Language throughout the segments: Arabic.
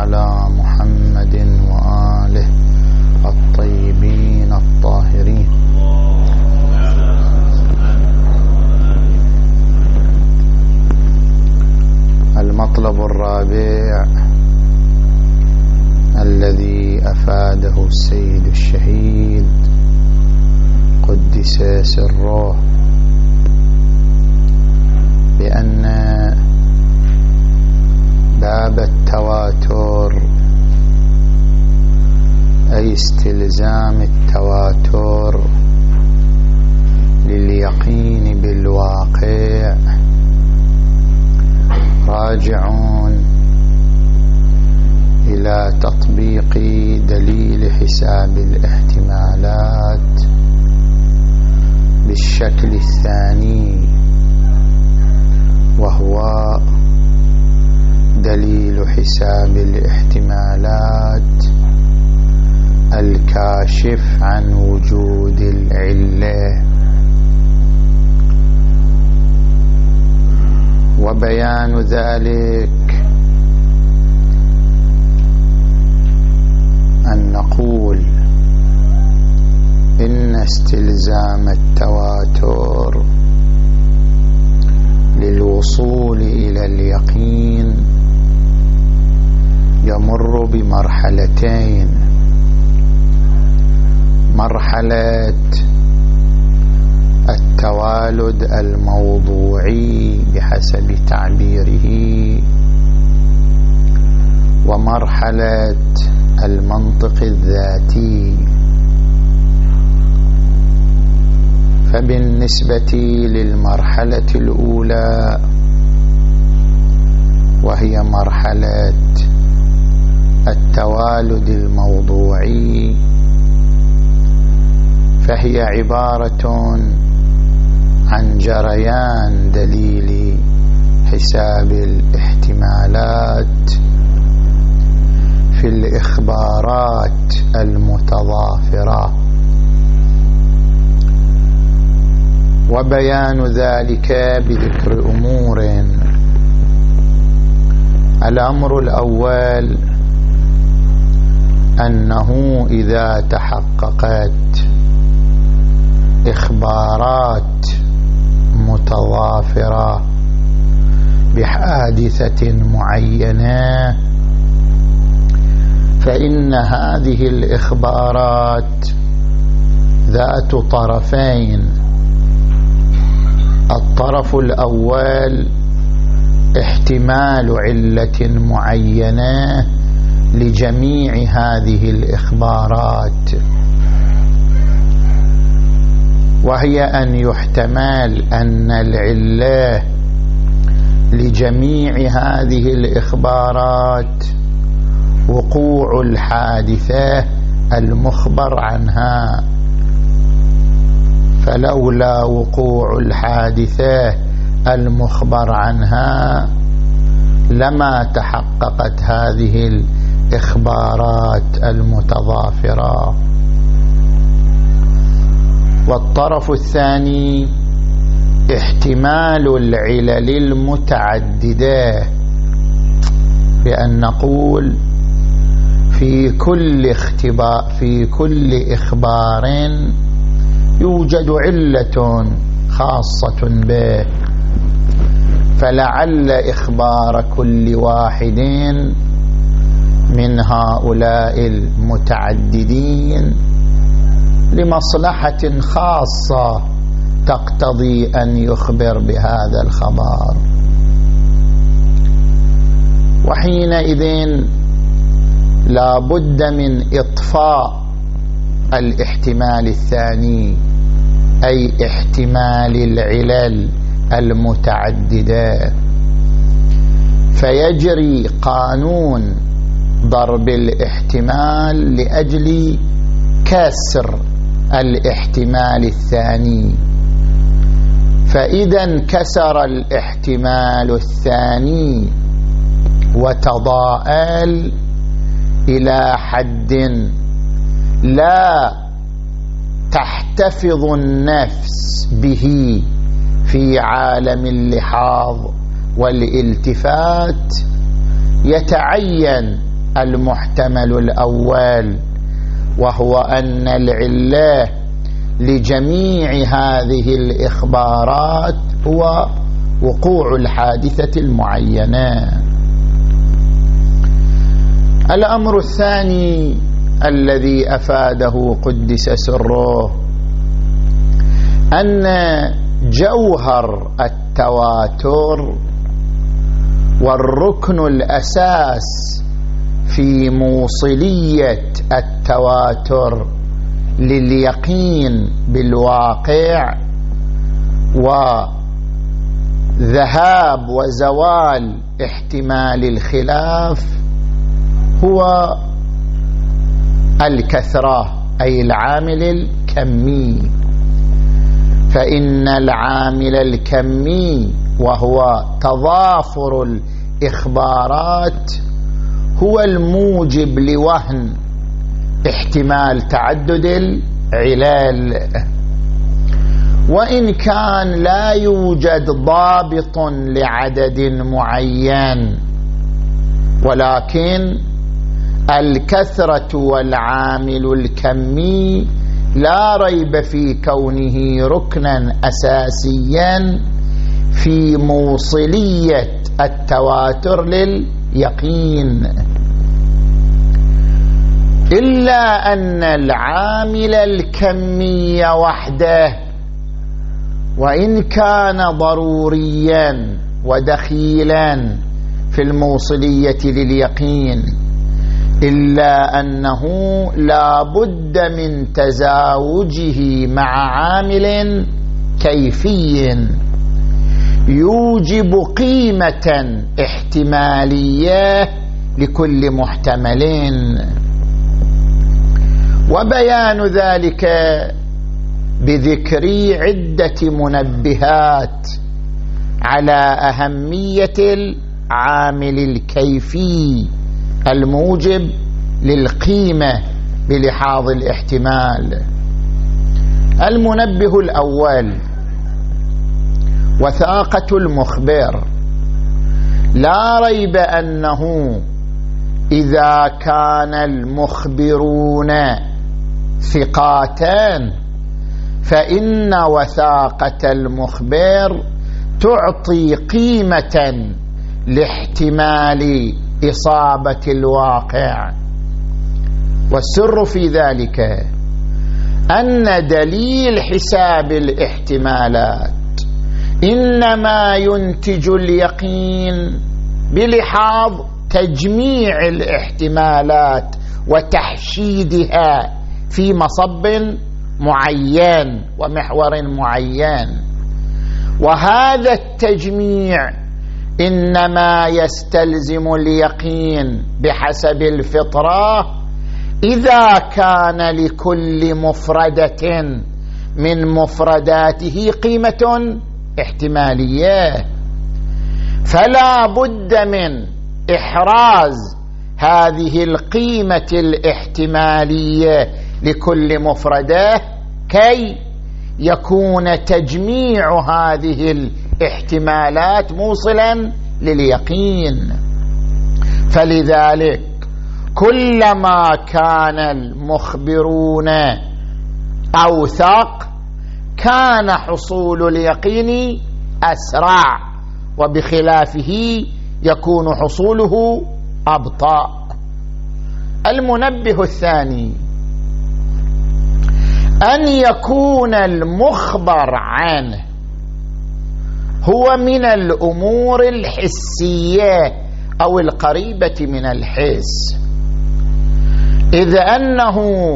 على محمد وآله الطيبين الطاهرين. المطلب الرابع الذي أفاده السيد الشهيد قدس سره بأن باب التواتر أي استلزام التواتر لليقين بالواقع راجعون إلى تطبيق دليل حساب الاحتمالات بالشكل الثاني، وهو دليل حساب الاحتمالات الكاشف عن وجود العلة. وبيان ذلك أن نقول إن استلزام التواتر للوصول إلى اليقين يمر بمرحلتين: مرحلة التوالد الموضوعي بحسب تعبيره، ومرحلة المنطق الذاتي. فبالنسبة للمرحلة الأولى وهي مرحلة التوالد الموضوعي، فهي عبارة عن جريان دليل حساب الاحتمالات في الإخبارات المتضافرة. وبيان ذلك بذكر أمور: الأمر الأول أنه إذا تحققت إخبارات متضافرة بحادثة معينة، فإن هذه الإخبارات ذات طرفين: الطرف الأول احتمال علة معينة لجميع هذه الإخبارات، وهي أن يحتمل أن العلة لجميع هذه الإخبارات وقوع الحادثة المخبر عنها، فلولا وقوع الحادثة المخبر عنها لما تحققت هذه الإخبارات المتضافرة. والطرف الثاني احتمال العلل المتعددة، بأن نقول في كل إخبار يوجد علة خاصة به، فلعل إخبار كل واحد من هؤلاء المتعددين لمصلحة خاصة تقتضي أن يخبر بهذا الخبر، وحينئذ لا بد من إطفاء الاحتمال الثاني، أي احتمال العلل المتعددة، فيجري قانون ضرب الاحتمال لأجل كسر الاحتمال الثاني. فإذا انكسر الاحتمال الثاني وتضاءل إلى حد لا تحتفظ النفس به في عالم اللحاظ والالتفات، يتعين المحتمل الأول، وهو أن العلة لجميع هذه الإخبارات هو وقوع الحادثة المعينة. الأمر الثاني الذي أفاده قدس سره أن جوهر التواتر والركن الأساس في موصلية التواتر لليقين بالواقع وذهاب وزوال احتمال الخلاف هو الكثرة، أي العامل الكمي. فإن العامل الكمي وهو تضافر الإخبارات هو الموجب لوهن احتمال تعدد العلال، وإن كان لا يوجد ضابط لعدد معين، ولكن الكثرة والعامل الكمي لا ريب في كونه ركنا أساسيا في موصلية التواتر لليقين، إلا أن العامل الكمي وحده وإن كان ضروريا ودخيلا في الموصلية لليقين، إلا أنه لا بد من تزاوجه مع عامل كيفي يوجب قيمة احتمالية لكل محتمل. وبيان ذلك بذكر عدة منبهات على أهمية العامل الكيفي الموجب للقيمة بلحاظ الاحتمال. المنبه الأول وثاقة المخبر. لا ريب أنه إذا كان المخبرون ثقاتان فإن وثاقة المخبر تعطي قيمة لاحتمال إصابة الواقع. والسر في ذلك أن دليل حساب الاحتمالات إنما ينتج اليقين بلحاظ تجميع الاحتمالات وتحشيدها في مصب معين ومحور معين، وهذا التجميع إنما يستلزم اليقين بحسب الفطرة إذا كان لكل مفردة من مفرداته قيمة احتمالية، فلا بد من إحراز هذه القيمة الاحتمالية لكل مفردة كي يكون تجميع هذه الاحتمالات موصلا لليقين. فلذلك كلما كان المخبرون أوثق كان حصول اليقين أسرع، وبخلافه يكون حصوله أبطأ. المنبه الثاني أن يكون المخبر عنه هو من الأمور الحسية أو القريبة من الحس، إذ أنه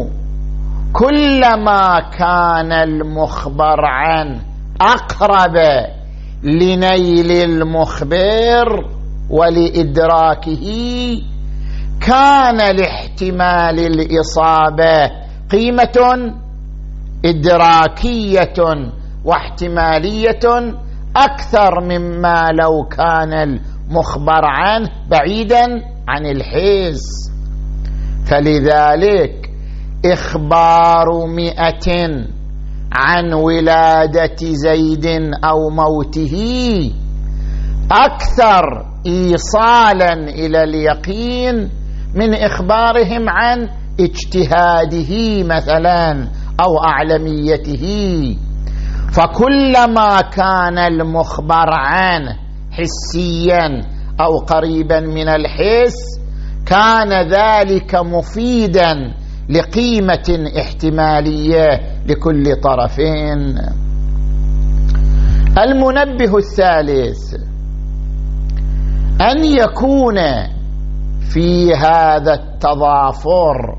كلما كان المخبر عنه أقرب لنيل المخبر ولإدراكه كان لاحتمال الإصابة قيمة إدراكية واحتمالية أكثر مما لو كان المخبر عنه بعيدا عن الحس. فلذلك إخبار 100 عن ولادة زيد أو موته أكثر إيصالا إلى اليقين من إخبارهم عن اجتهاده مثلا أو أعلميته. فكلما كان المخبر عنه حسيا أو قريبا من الحس كان ذلك مفيدا لقيمة احتمالية لكل طرفين. المنبه الثالث أن يكون في هذا التضافر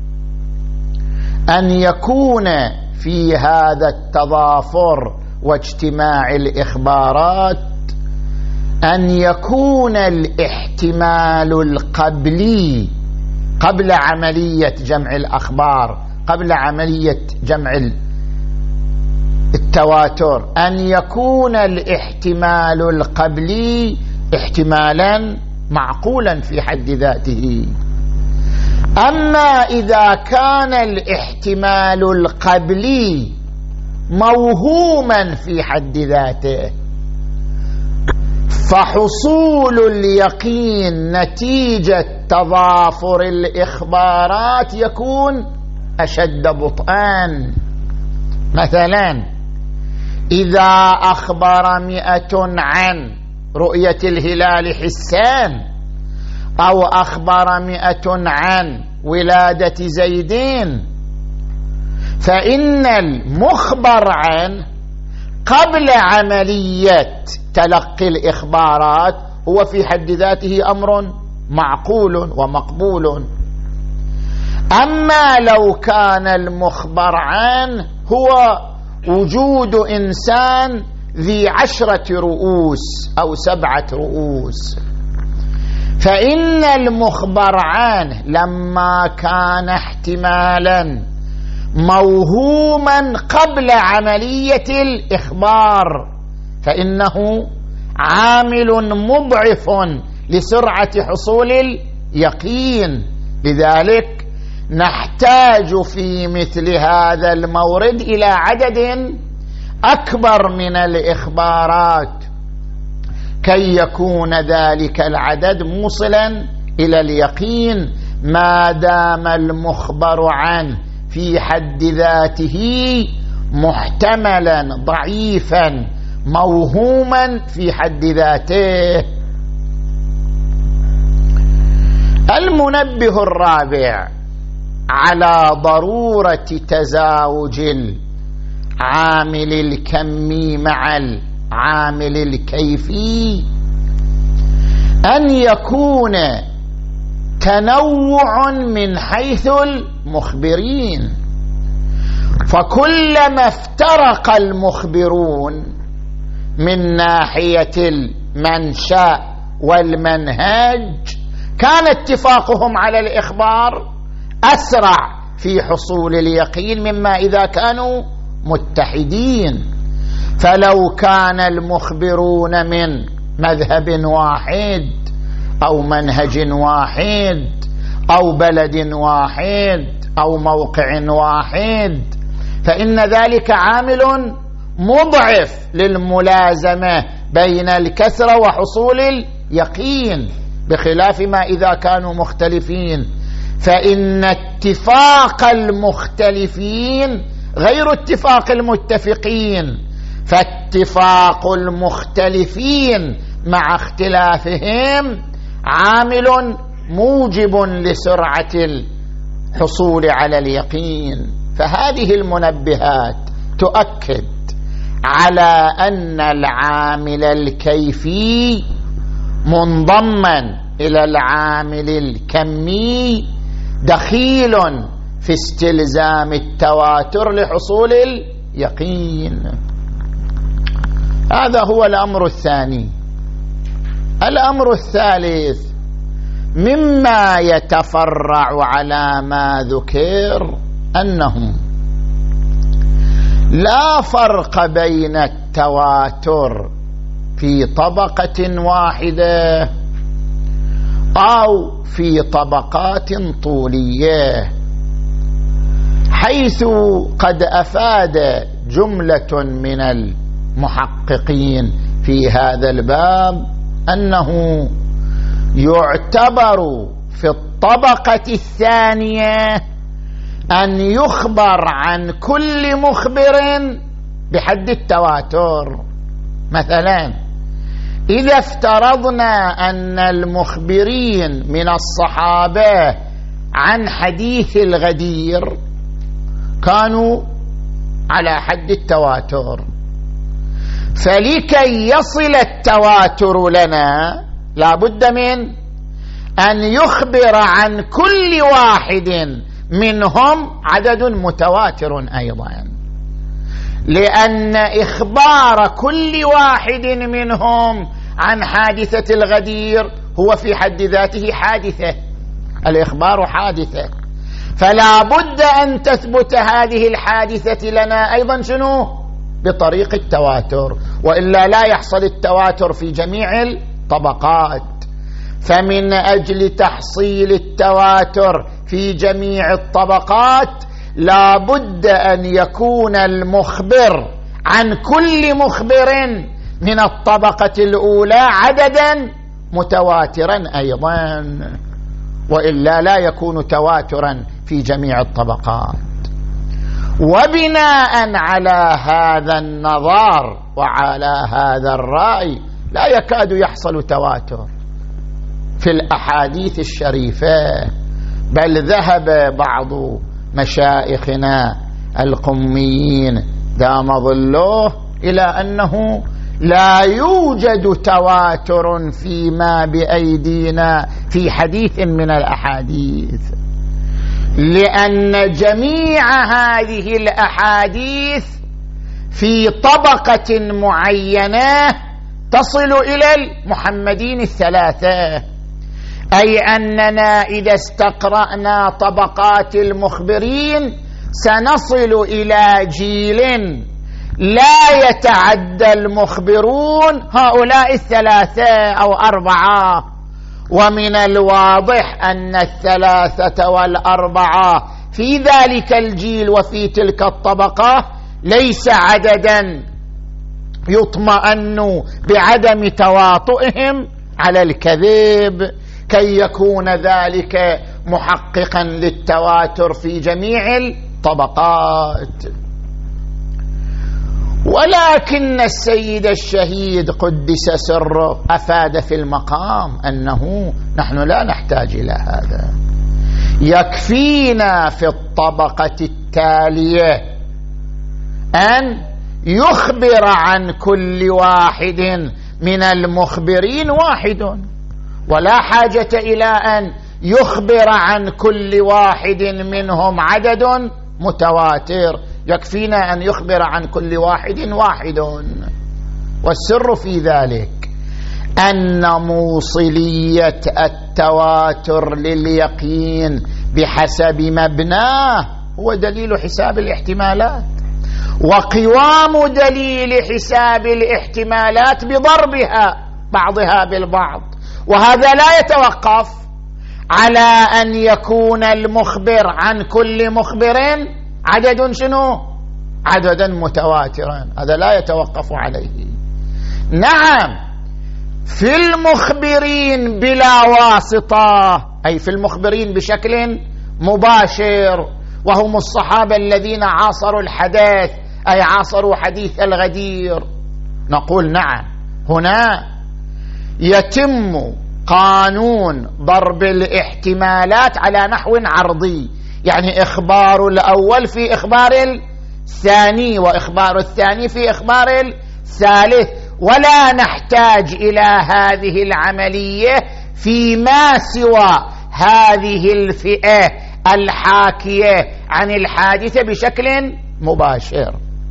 واجتماع الإخبارات أن يكون الاحتمال القبلي قبل عملية جمع الأخبار، قبل عملية جمع التواتر، أن يكون الاحتمال القبلي احتمالا معقولا في حد ذاته. أما إذا كان الاحتمال القبلي موهوما في حد ذاته فحصول اليقين نتيجة تضافر الإخبارات يكون أشد بطئا. مثلا إذا أخبر 100 عن رؤية الهلال حسان أو أخبر 100 عن ولادة زيدين، فإن المخبر عنه قبل عملية تلقي الإخبارات هو في حد ذاته أمر معقول ومقبول. أما لو كان المخبر عنه هو وجود إنسان ذي 10 رؤوس أو 7 رؤوس، فإن المخبر عنه لما كان احتمالا موهوما قبل عملية الإخبار فإنه عامل مضعف لسرعة حصول اليقين. لذلك نحتاج في مثل هذا المورد إلى عدد أكبر من الإخبارات كي يكون ذلك العدد موصلا إلى اليقين، ما دام المخبر عنه في حد ذاته محتملا ضعيفا موهوما في حد ذاته. المنبه الرابع على ضرورة تزاوج العامل الكمي مع العامل الكيفي أن يكون تنوع من حيث المخبرين، فكلما افترق المخبرون من ناحية المنشأ والمنهج كان اتفاقهم على الإخبار أسرع في حصول اليقين مما إذا كانوا متحدين. فلو كان المخبرون من مذهب واحد أو منهج واحد أو بلد واحد أو موقع واحد فإن ذلك عامل مضعف للملازمة بين الكثرة وحصول اليقين، بخلاف ما إذا كانوا مختلفين، فإن اتفاق المختلفين غير اتفاق المتفقين، فاتفاق المختلفين مع اختلافهم عامل موجب لسرعة الحصول على اليقين. فهذه المنبهات تؤكد على أن العامل الكيفي منضما إلى العامل الكمي دخيل في استلزام التواتر لحصول اليقين. هذا هو الأمر الثاني. الأمر الثالث مما يتفرع على ما ذكر أنه لا فرق بين التواتر في طبقة واحدة أو في طبقات طولية، حيث قد أفاد جملة من المحققين في هذا الباب أنه يعتبر في الطبقة الثانية أن يخبر عن كل مخبر بحد التواتر. مثلا إذا افترضنا أن المخبرين من الصحابة عن حديث الغدير كانوا على حد التواتر، فلكي يصل التواتر لنا لابد من أن يخبر عن كل واحد منهم عدد متواتر أيضا، لأن إخبار كل واحد منهم عن حادثة الغدير هو في حد ذاته حادثة، الإخبار حادثة، فلا بد أن تثبت هذه الحادثة لنا أيضا شنو؟ بطريق التواتر، وإلا لا يحصل التواتر في جميع الطبقات. فمن أجل تحصيل التواتر في جميع الطبقات لا بد أن يكون المخبر عن كل مخبر من الطبقة الأولى عددا متواترا أيضا، وإلا لا يكون تواترا في جميع الطبقات. وبناء على هذا النظر وعلى هذا الرأي لا يكاد يحصل تواتر في الأحاديث الشريفة، بل ذهب بعض مشايخنا القميين دام ظله إلى أنه لا يوجد تواتر فيما بأيدينا في حديث من الأحاديث، لأن جميع هذه الأحاديث في طبقة معينة تصل إلى المحمدين الثلاثة، أي أننا إذا استقرأنا طبقات المخبرين سنصل إلى جيل لا يتعدى المخبرون هؤلاء الثلاثة أو أربعة، ومن الواضح أن الثلاثة والأربعة في ذلك الجيل وفي تلك الطبقة ليس عددا يطمئن بعدم تواطؤهم على الكذب كي يكون ذلك محققا للتواتر في جميع الطبقات. ولكن السيد الشهيد قدس سره أفاد في المقام أنه نحن لا نحتاج إلى هذا، يكفينا في الطبقة التالية أن يخبر عن كل واحد من المخبرين واحد، ولا حاجة إلى أن يخبر عن كل واحد منهم عدد متواتر، يكفينا أن يخبر عن كل واحد واحد. والسر في ذلك أن موصلية التواتر لليقين بحسب مبناه هو دليل حساب الاحتمالات، وقوام دليل حساب الاحتمالات بضربها بعضها بالبعض، وهذا لا يتوقف على أن يكون المخبر عن كل مخبر عدد شنو؟ عددا متواترا، هذا لا يتوقف عليه. نعم في المخبرين بلا واسطة، أي في المخبرين بشكل مباشر، وهم الصحابة الذين عاصروا الحدث أي عاصروا حديث الغدير، نقول نعم هنا يتم قانون ضرب الاحتمالات على نحو عرضي، يعني إخبار الأول في إخبار الثاني وإخبار الثاني في إخبار الثالث، ولا نحتاج إلى هذه العملية فيما سوى هذه الفئة الحاكية عن الحادثة بشكل مباشر.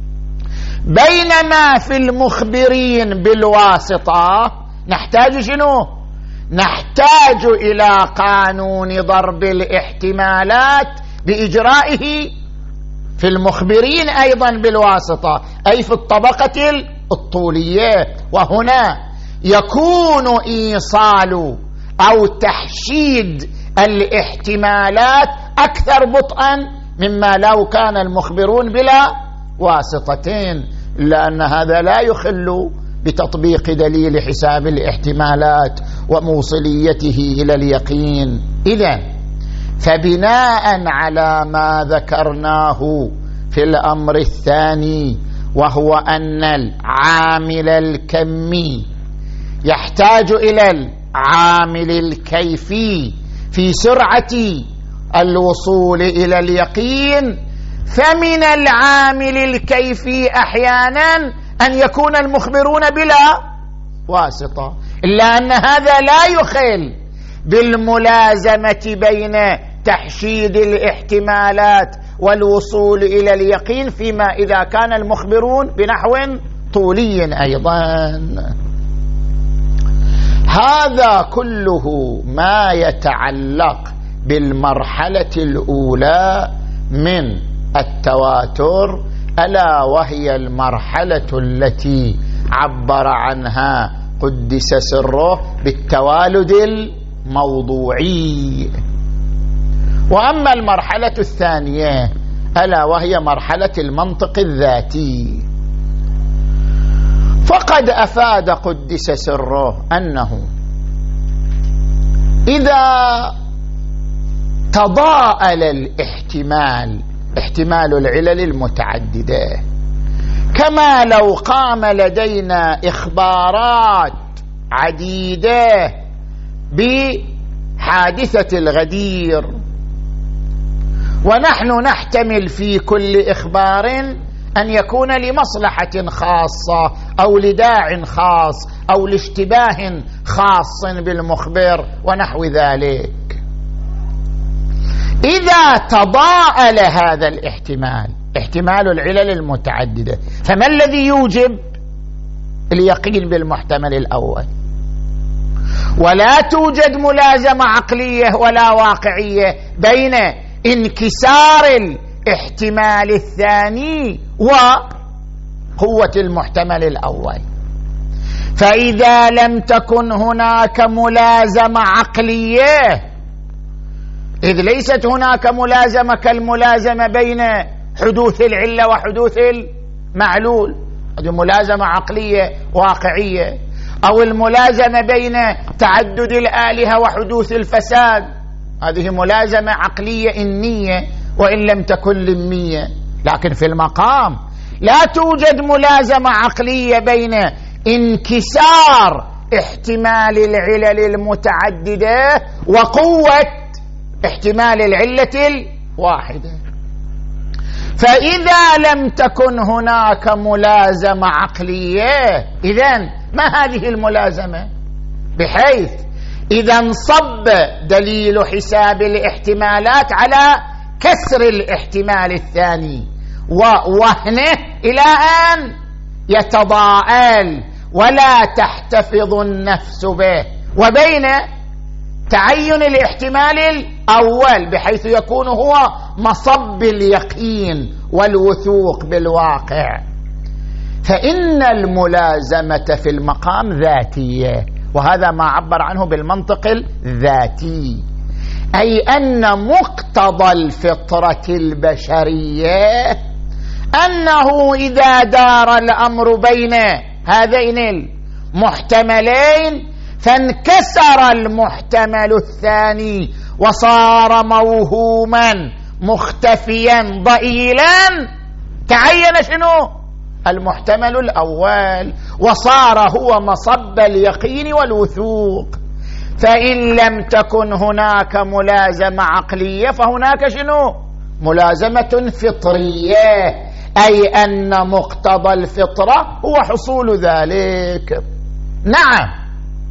بينما في المخبرين بالواسطة نحتاج شنو؟ نحتاج إلى قانون ضرب الاحتمالات بإجرائه في المخبرين أيضا بالواسطة، أي في الطبقة الطولية، وهنا يكون إيصال أو تحشيد الاحتمالات أكثر بطئا مما لو كان المخبرون بلا واسطتين، لأن هذا لا يخل بتطبيق دليل حساب الاحتمالات وموصليته إلى اليقين. إذن فبناء على ما ذكرناه في الأمر الثاني، وهو أن العامل الكمي يحتاج إلى العامل الكيفي في سرعة الوصول إلى اليقين، فمن العامل الكيفي أحيانا أن يكون المخبرون بلا واسطة، إلا أن هذا لا يخل بالملازمة بين تحشيد الاحتمالات والوصول إلى اليقين، فيما إذا كان المخبرون بنحو طولي أيضا. هذا كله ما يتعلق بالمرحلة الأولى من التواتر، ألا وهي المرحلة التي عبر عنها قدس سره بالتوالد الموضوعي. وأما المرحلة الثانية ألا وهي مرحلة المنطق الذاتي، فقد أفاد قدس سره أنه إذا تضاءل احتمال العلل المتعددة، كما لو قام لدينا إخبارات عديدة بحادثة الغدير، ونحن نحتمل في كل إخبار أن يكون لمصلحة خاصة أو لداع خاص أو لاشتباه خاص بالمخبر ونحو ذلك. إذا تضاءل هذا احتمال العلل المتعددة، فما الذي يوجب اليقين بالمحتمل الأول؟ ولا توجد ملازمة عقلية ولا واقعية بين انكسار الاحتمال الثاني وقوة المحتمل الأول. فإذا لم تكن هناك ملازمة عقلية، إذ ليست هناك ملازمة كالملازمة بين حدوث العلة وحدوث المعلول، هذه ملازمة عقلية واقعية، أو الملازمة بين تعدد الآلهة وحدوث الفساد، هذه ملازمة عقلية إنية وإن لم تكن لمية. لكن في المقام لا توجد ملازمة عقلية بين انكسار احتمال العلل المتعددة وقوة احتمال العلة الواحدة. فإذا لم تكن هناك ملازمة عقلية، إذن ما هذه الملازمة؟ بحيث إذا انصب دليل حساب الاحتمالات على كسر الاحتمال الثاني ووهنه إلى أن يتضاءل ولا تحتفظ النفس به، وبين تعين الاحتمال الأول بحيث يكون هو مصب اليقين والوثوق بالواقع. فإن الملازمة في المقام ذاتية، وهذا ما عبر عنه بالمنطق الذاتي، أي أن مقتضى الفطرة البشرية أنه إذا دار الأمر بين هذين المحتملين فانكسر المحتمل الثاني وصار موهوما مختفيا ضئيلا، تعين شنو؟ المحتمل الأول، وصار هو مصب اليقين والوثوق. فإن لم تكن هناك ملازمة عقلية فهناك شنو؟ ملازمة فطرية، أي أن مقتضى الفطرة هو حصول ذلك. نعم،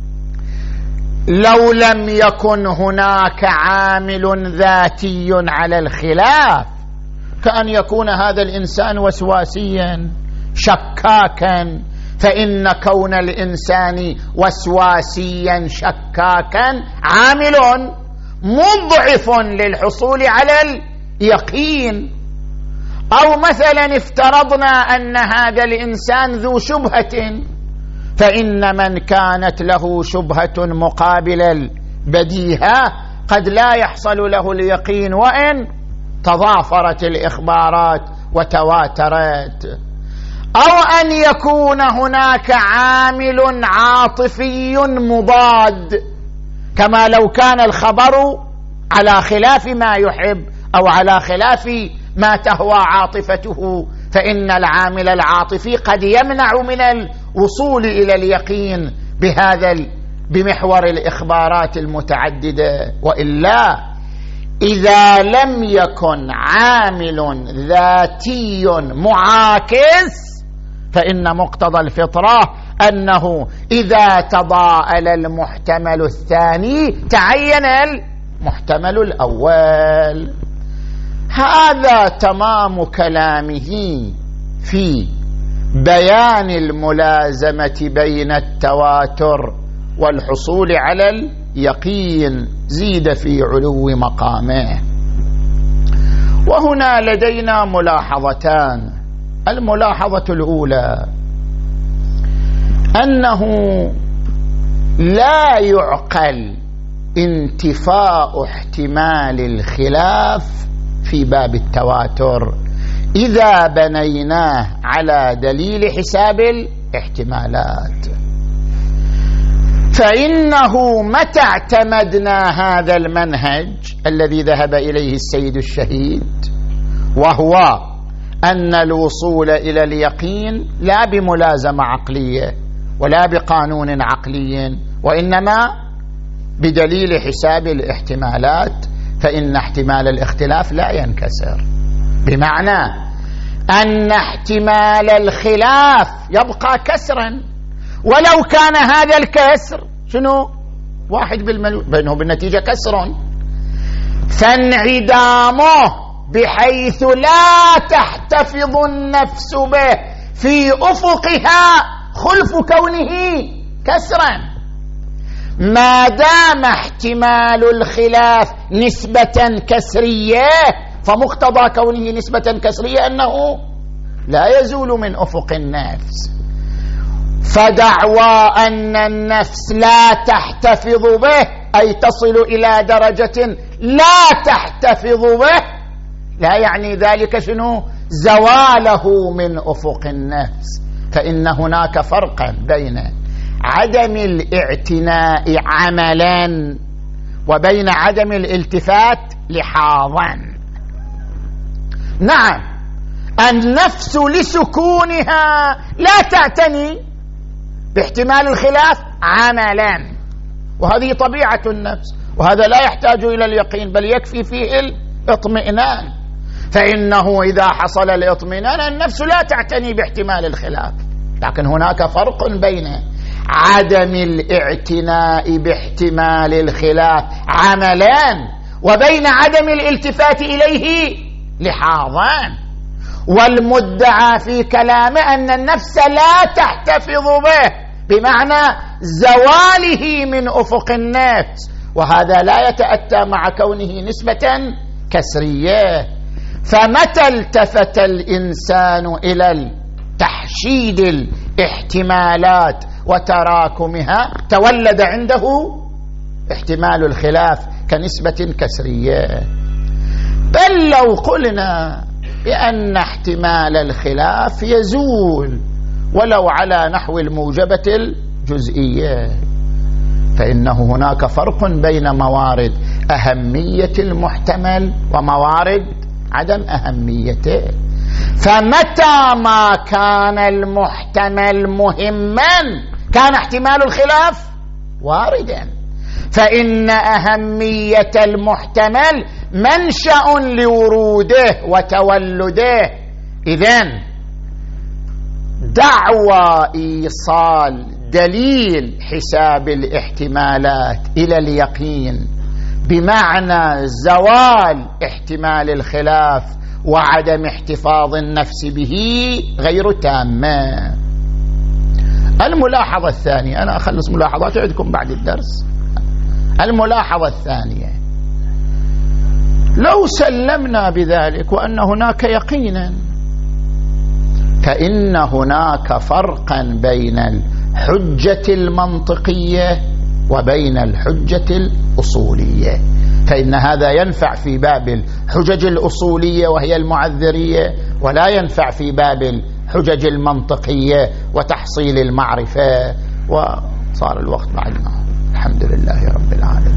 لو لم يكن هناك عامل ذاتي على الخلاف، كأن يكون هذا الإنسان وسواسيا شكاكا، فإن كون الإنسان وسواسيا شكاكا عامل مضعف للحصول على اليقين. أو مثلا افترضنا أن هذا الإنسان ذو شبهة، فإن من كانت له شبهة مقابل البديهة قد لا يحصل له اليقين وإن تضافرت الإخبارات وتواترت. أو أن يكون هناك عامل عاطفي مضاد، كما لو كان الخبر على خلاف ما يحب أو على خلاف ما تهوى عاطفته، فإن العامل العاطفي قد يمنع من الوصول إلى اليقين بمحور الإخبارات المتعددة. وإلا إذا لم يكن عامل ذاتي معاكس فإن مقتضى الفطرة أنه إذا تضاءل المحتمل الثاني تعين المحتمل الأول. هذا تمام كلامه في بيان الملازمة بين التواتر والحصول على اليقين، زيد في علو مقامه. وهنا لدينا ملاحظتان. الملاحظة الأولى أنه لا يعقل انتفاء احتمال الخلاف في باب التواتر إذا بنيناه على دليل حساب الاحتمالات، فإنه متى اعتمدنا هذا المنهج الذي ذهب إليه السيد الشهيد، وهو أن الوصول إلى اليقين لا بملازمة عقلية ولا بقانون عقلي، وإنما بدليل حساب الاحتمالات، فإن احتمال الاختلاف لا ينكسر، بمعنى أن احتمال الخلاف يبقى كسرا، ولو كان هذا الكسر شنو 1/100 بينه بالنتيجة كسر، فانعدامه بحيث لا تحتفظ النفس به في أفقها خلف كونه كسرا، ما دام احتمال الخلاف نسبة كسرية، فمقتضى كونه نسبة كسرية أنه لا يزول من أفق النفس. فدعوى أن النفس لا تحتفظ به أي تصل إلى درجة لا تحتفظ به، لا يعني ذلك شنو زواله من أفق النفس، فإن هناك فرقا بين عدم الاعتناء عملا وبين عدم الالتفات لحاظا. نعم، النفس لسكونها لا تعتني باحتمال الخلاف عملا، وهذه طبيعة النفس، وهذا لا يحتاج إلى اليقين بل يكفي فيه الاطمئنان، فإنه إذا حصل الاطمئنان النفس لا تعتني باحتمال الخلاف. لكن هناك فرق بين عدم الاعتناء باحتمال الخلاف عملا وبين عدم الالتفات إليه لحاظا. والمدعى في كلامه أن النفس لا تحتفظ به بمعنى زواله من أفق النفس، وهذا لا يتأتى مع كونه نسبة كسرية. فمتى التفت الإنسان إلى تحشيد الاحتمالات وتراكمها تولد عنده احتمال الخلاف كنسبة كسرية. بل لو قلنا بأن احتمال الخلاف يزول ولو على نحو الموجبة الجزئية، فإنه هناك فرق بين موارد أهمية المحتمل وموارد عدم أهميته. فمتى ما كان المحتمل مهما كان احتمال الخلاف واردا، فإن أهمية المحتمل منشأ لوروده وتولده. إذن دعوى إيصال دليل حساب الاحتمالات إلى اليقين بمعنى زوال احتمال الخلاف وعدم احتفاظ النفس به غير تامة. الملاحظة الثانية، أنا أخلص ملاحظات عندكم بعد الدرس. الملاحظة الثانية، لو سلمنا بذلك وأن هناك يقينا، فإن هناك فرقا بين الحجة المنطقية وبين الحجة الأصولية، فإن هذا ينفع في باب الحجج الأصولية وهي المعذرية، ولا ينفع في باب الحجج المنطقية وتحصيل المعرفة. وصار الوقت بعدنا. الحمد لله رب العالمين.